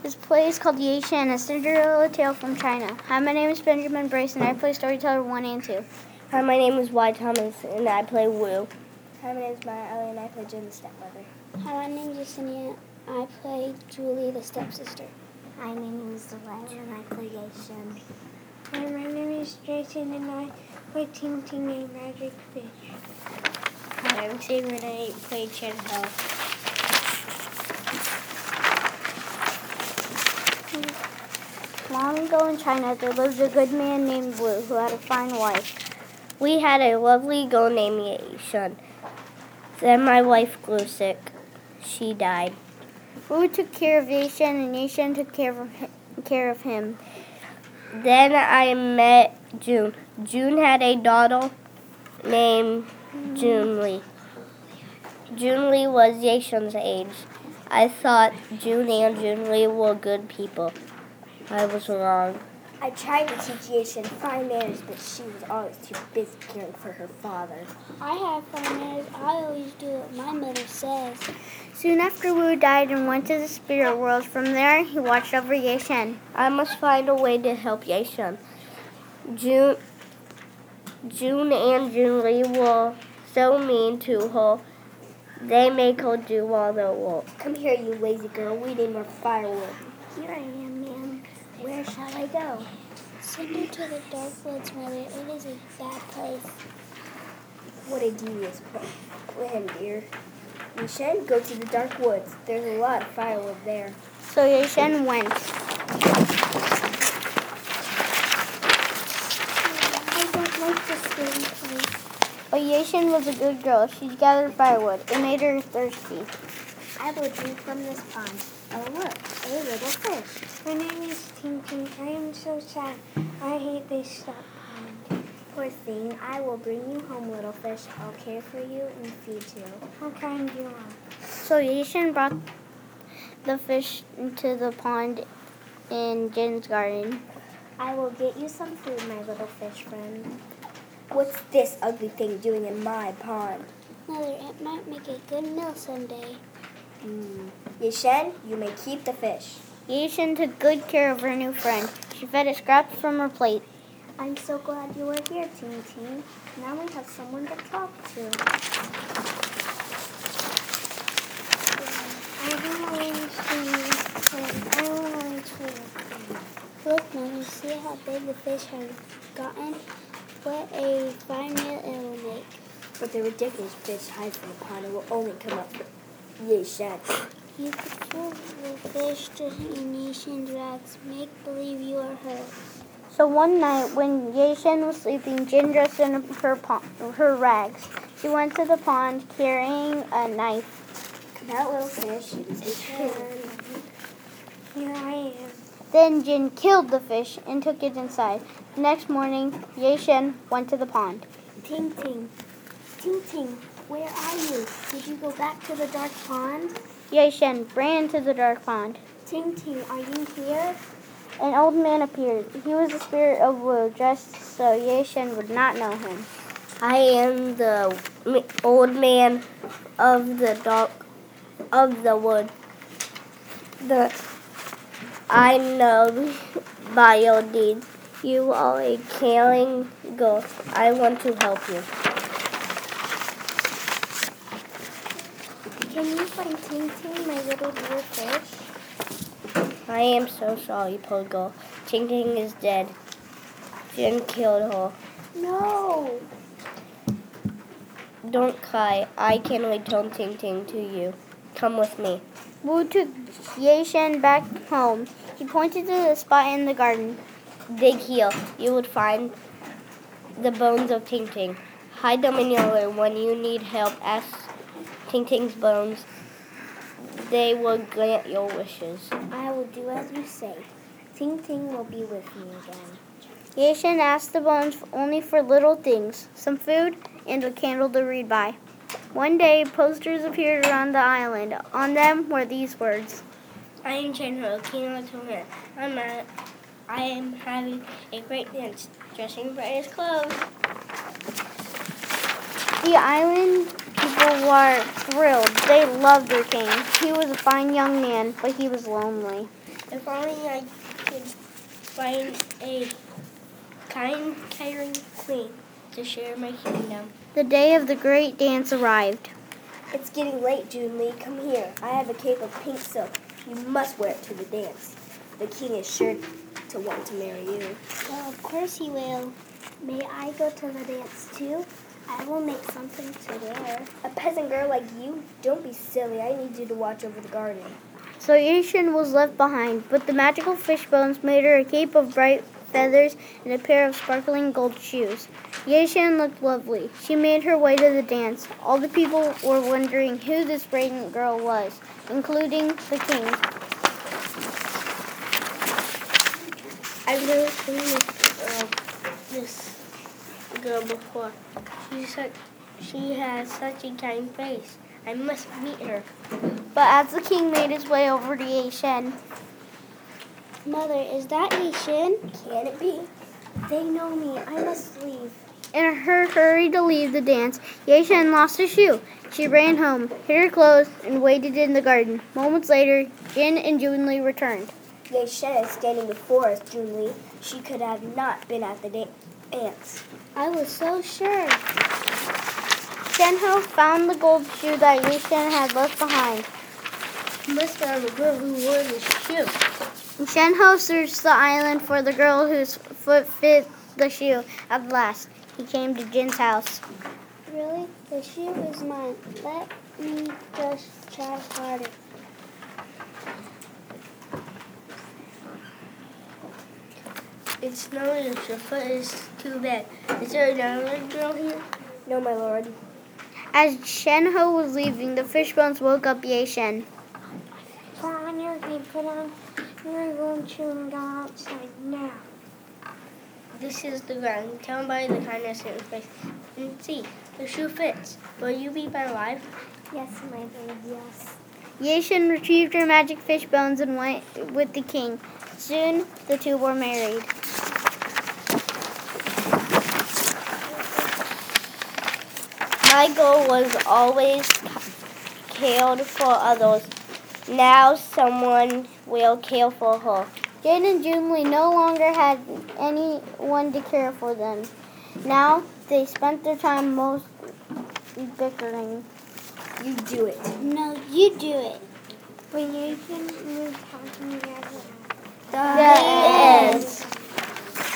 This play is called Ye-Shen, a Cinderella tale from China. Hi, my name is Benjamin Brace, and I play Storyteller 1 and 2. Hi, my name is Y. Thomas, and I play Wu. Hi, my name is Maya Ellie, and I play Jen, the stepmother. Hi, my name is Yesenia. I play Julie, the stepsister. Hi, my name is Delilah, and I play Ye-Shen. Hi, my name is Jason, and I play Ting Ting, a magic fish. Hi, I'm Xavier, and I play Chen Ho. Long ago in China, there lived a good man named Wu who had a fine wife. We had a lovely girl named Ye-Shen. Then my wife grew sick. She died. Wu took care of Ye-Shen, and Ye-Shen took care of him. Then I met June. June had a daughter named Junli. Junli was Ye-Shen's age. I thought June and Junli were good people. I was wrong. I tried to teach Ye-Shen fine manners, but she was always too busy caring for her father. I have fine manners. I always do what my mother says. Soon after, Wu died and went to the spirit world. From there, he watched over Ye-Shen. I must find a way to help Ye-Shen. June and Junli were so mean to her. They make her do all the work. Come here, you lazy girl. We need more firewood. Here I am, ma'am. Where shall I go? Send her to the dark woods, mother. It is a bad place. What a devious plan, dear. Ye-Shen, go to the dark woods. There's a lot of firewood there. So Ye-Shen went. I don't like this scary place. But Ye-Shen was a good girl. She gathered firewood. It made her thirsty. I will drink from this pond. Oh, look, a little fish. My name is Ting Ting. I am so sad. I hate this duck pond. Poor thing, I will bring you home, little fish. I'll care for you and feed you. How kind you are. So Ye-Shen brought the fish into the pond in Jin's garden. I will get you some food, my little fish friend. What's this ugly thing doing in my pond? Mother, it might make a good meal someday. Ye-Shen, you may keep the fish. Ye-Shen took good care of her new friend. She fed it scraps from her plate. I'm so glad you are here, Ting Ting. Now we have someone to talk to. I don't want to see you. I want to. Look, Mother, see how big the fish has gotten? What a fine meal it will make. But the ridiculous fish hides in the pond and will only come up for Ye-Shen. You could kill the fish to Ye-Shen's rags. Make believe you are her. So one night, when Ye-Shen was sleeping, Jin dressed in her rags. She went to the pond carrying a knife. Come out, little fish. Ye-Shen. Here I am. Then Jin killed the fish and took it inside. The next morning, Ye-Shen went to the pond. Ting Ting. Ting Ting, where are you? Did you go back to the dark pond? Ye-Shen ran to the dark pond. Ting Ting, are you here? An old man appeared. He was the spirit of Wu, dressed so Ye-Shen would not know him. I am the old man of the wood. I know by your deeds. You are a caring girl. I want to help you. Can you find Ting Ting, my little dear fish? I am so sorry, poor girl. Ting Ting is dead. Jin killed her. No! Don't cry. I can return Ting Ting to you. Come with me. Wu took Ye-Shen back home. He pointed to the spot in the garden. Dig here. You would find the bones of Ting Ting. Hide them in your room. When you need help, ask Ting Ting's bones. They will grant your wishes. I will do as you say. Ting Ting will be with me again. Ye-Shen asked the bones only for little things, some food and a candle to read by. One day, posters appeared around the island. On them were these words. I am Chen Ho, King of Torment. I am having a great dance, dressing brightest clothes. The island people were thrilled. They loved their king. He was a fine young man, but he was lonely. If only I could find a kind, caring queen to share my kingdom. The day of the great dance arrived. It's getting late, Junley. Come here. I have a cape of pink silk. You must wear it to the dance. The king is sure to want to marry you. Well, of course he will. May I go to the dance too? I will make something to wear. A peasant girl like you? Don't be silly. I need you to watch over the garden. So Yashin was left behind, but the magical fish bones made her a cape of bright feathers and a pair of sparkling gold shoes. Yashin looked lovely. She made her way to the dance. All the people were wondering who this radiant girl was, including the king. I've never seen this girl before. She has such a kind face. I must meet her. But as the king made his way over to Yashin, Mother, is that Yashin? Can it be? They know me. I must leave. in her hurry to leave the dance, Yashin lost a shoe. She ran home, hid her clothes, and waited in the garden. Moments later, Jin and Junli returned. Yashin is standing before us, Junli. She could have not been at the dance. I was so sure. Shenho found the gold shoe that Yashin had left behind. Must have a girl who wore this shoe. Shenho searched the island for the girl whose foot fit the shoe. At last, he came to Jin's house. Really? The shoe is mine. Let me just try harder. It's no use. Your foot is too bad. Is there another girl here? No, my lord. As Shenho was leaving, the fishbones woke up Yashin. Put on your feet, put on your gold shoe and go outside now. This is the ground. Tell him by the kindness in his face. And see, the shoe fits. Will you be my wife? Yes, my lord, yes. Yashin retrieved her magic fish bones and went with the king. Soon, the two were married. My goal was always cared for others. Now someone will care for her. Jin and Junli no longer had anyone to care for them. Now, they spent their time most bickering. You do it. No, you do it. When you can move talking together. The end.